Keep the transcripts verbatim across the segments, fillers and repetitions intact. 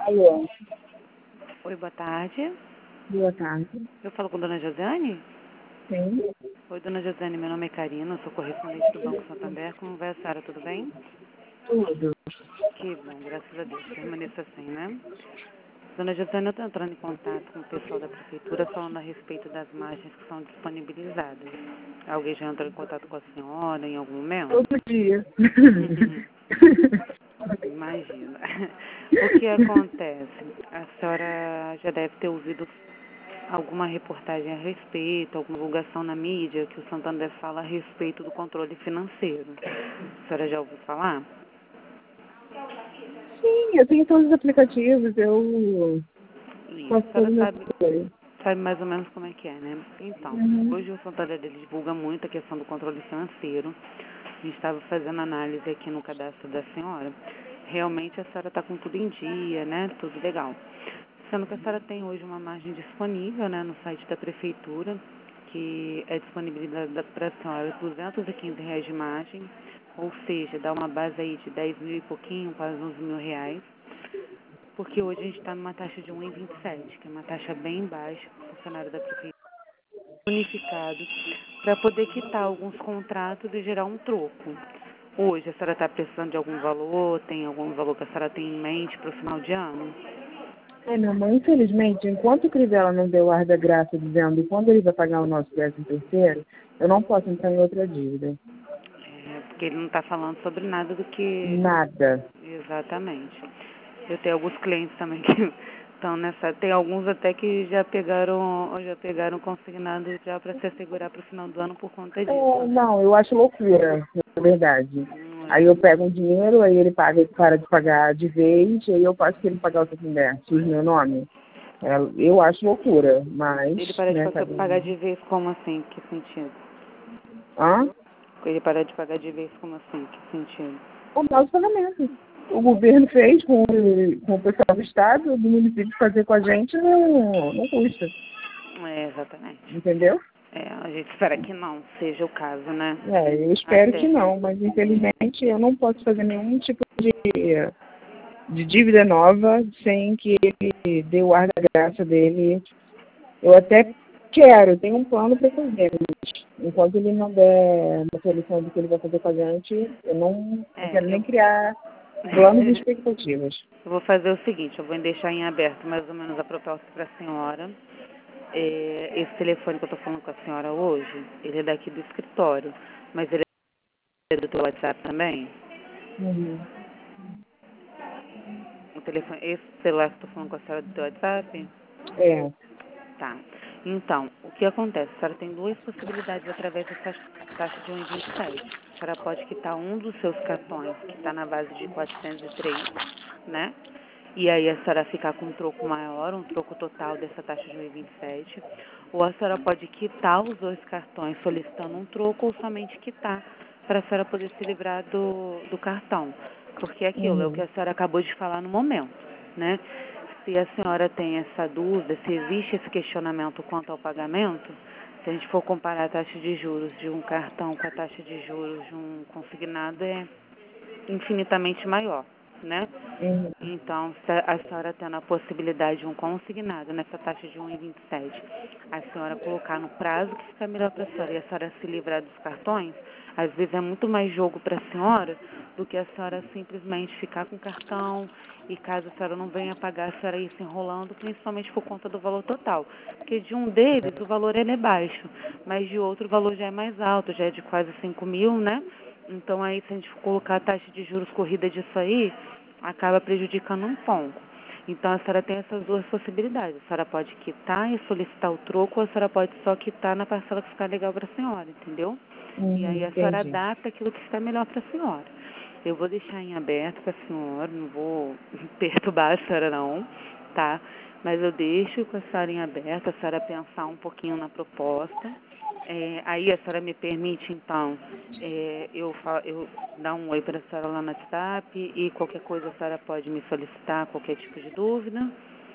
Alô, Oi, boa tarde. boa tarde. Eu falo com dona Josiane? Sim, Oi, dona Josiane, meu nome é Karina, eu sou correspondente do Banco Santander. Como vai a senhora, tudo bem? tudo. Que bom, graças a Deus. Permaneça assim, né? Dona Josiane, eu estou entrando em contato com o pessoal da Prefeitura falando a respeito das margens que são disponibilizadas. Alguém já entrou em contato com a senhora em algum momento? Todo dia. Imagina. O que acontece? A senhora já deve ter ouvido alguma reportagem a respeito, alguma divulgação na mídia que o Santander fala a respeito do controle financeiro. A senhora já ouviu falar? Sim, eu tenho todos os aplicativos, eu Isso. faço A todo senhora o meu sabe, controle. sabe mais ou menos como é que é, né? Então, Uhum. hoje o Santander ele divulga muito a questão do controle financeiro. A gente estava fazendo análise aqui no cadastro da senhora. Realmente a senhora está com tudo em dia, né? Tudo legal. Sendo que a senhora tem hoje uma margem disponível, né, no site da Prefeitura, que é disponibilizada para a senhora duzentos e quinze reais de margem, ou seja, dá uma base aí de dez mil e pouquinho, quase onze mil reais, porque hoje a gente está numa taxa de um vírgula vinte e sete, que é uma taxa bem baixa para o funcionário da Prefeitura unificado, para poder quitar alguns contratos e gerar um troco. Hoje a senhora está precisando de algum valor, tem algum valor que a senhora tem em mente para o final de ano? É, minha mãe, infelizmente, enquanto o Crivella não deu ar da graça dizendo quando ele vai pagar o nosso décimo terceiro, eu não posso entrar em outra dívida. É, porque ele não está falando sobre nada do que... Nada. Exatamente. Eu tenho alguns clientes também que estão nessa... Tem alguns até que já pegaram, já pegaram consignado já para se assegurar para o final do ano por conta disso, É, né? não, eu acho loucura, na verdade. Não Aí é. eu pego um dinheiro, aí ele paga, para de pagar de vez, e aí eu faço que ele pagar o Santander, suja meu nome. É, eu acho loucura, mas, Ele para de né, pa- cada pagar um. de vez como assim? Que sentido? Hã? Ele para de pagar de vez como assim? Que sentido? O nosso pagamento. O governo fez com, com o pessoal do Estado, do município fazer com a gente, não, não custa. É, exatamente. Entendeu? É, a gente espera que não seja o caso, né? É, eu espero Até. que não, mas infelizmente eu não posso fazer nenhum tipo de, de dívida nova sem que ele dê o ar da graça dele. Eu até quero, tenho um plano para fazer, mas enquanto ele não der uma solução do que ele vai fazer com a gente, eu não, não É, quero nem eu. criar planos e expectativas. Eu vou fazer o seguinte, eu vou deixar em aberto mais ou menos a proposta para a senhora. É, esse telefone que eu estou falando com a senhora hoje, ele é daqui do escritório, mas ele é do teu WhatsApp também? Uhum. O telefone, esse celular que eu estou falando com a senhora é do teu WhatsApp? É. Tá. Então, o que acontece? A senhora tem duas possibilidades através dessa taxa de um vírgula vinte e sete. A senhora pode quitar um dos seus cartões, que está na base de quatrocentos e três, né? E aí a senhora ficar com um troco maior, um troco total dessa taxa de um vírgula vinte e sete. Ou a senhora pode quitar os dois cartões solicitando um troco ou somente quitar, para a senhora poder se livrar do, do cartão. Porque é aquilo, é o que Uhum. a senhora acabou de falar no momento, né? Se a senhora tem essa dúvida, se existe esse questionamento quanto ao pagamento, se a gente for comparar a taxa de juros de um cartão com a taxa de juros de um consignado, é infinitamente maior, né? Uhum. Então, se a senhora tendo a possibilidade de um consignado nessa taxa de um vírgula vinte e sete, a senhora colocar no prazo que fica melhor para a senhora e a senhora se livrar dos cartões, às vezes é muito mais jogo para a senhora do que a senhora simplesmente ficar com o cartão e caso a senhora não venha pagar, a senhora ir se enrolando, principalmente por conta do valor total. Porque de um deles o valor ele é baixo, mas de outro o valor já é mais alto, já é de quase cinco mil, né? Então aí se a gente for colocar a taxa de juros corrida disso aí, acaba prejudicando um pouco. Então a senhora tem essas duas possibilidades. A senhora pode quitar e solicitar o troco, ou a senhora pode só quitar na parcela que ficar legal para a senhora, entendeu? E Uhum. aí a senhora Entendi. adapta aquilo que ficar melhor para a senhora. Eu vou deixar em aberto para a senhora, não vou perturbar a senhora não, tá? Mas eu deixo com a senhora em aberto, a senhora pensar um pouquinho na proposta. É, aí a senhora me permite, então, é, eu, fa- eu dar um oi para a senhora lá no WhatsApp e qualquer coisa a senhora pode me solicitar, qualquer tipo de dúvida.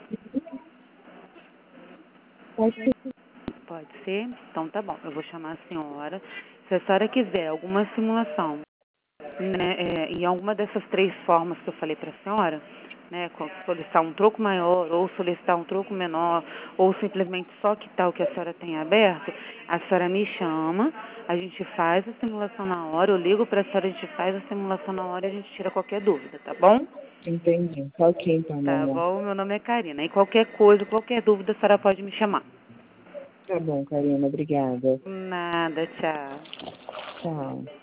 Pode ser. Pode ser? Então tá bom, eu vou chamar a senhora. Se a senhora quiser alguma simulação, né, é, em alguma dessas três formas que eu falei para a senhora, né, solicitar um troco maior ou solicitar um troco menor ou simplesmente só quitar o que a senhora tem aberto, a senhora me chama, a gente faz a simulação na hora, eu ligo para a senhora, a gente faz a simulação na hora e a gente tira qualquer dúvida, tá bom? Entendi. Tá ok, então, meu Tá amor. bom, meu nome é Karina. E qualquer coisa, qualquer dúvida, a senhora pode me chamar. Tá bom, Karina. Obrigada. Nada, tchau. Tchau.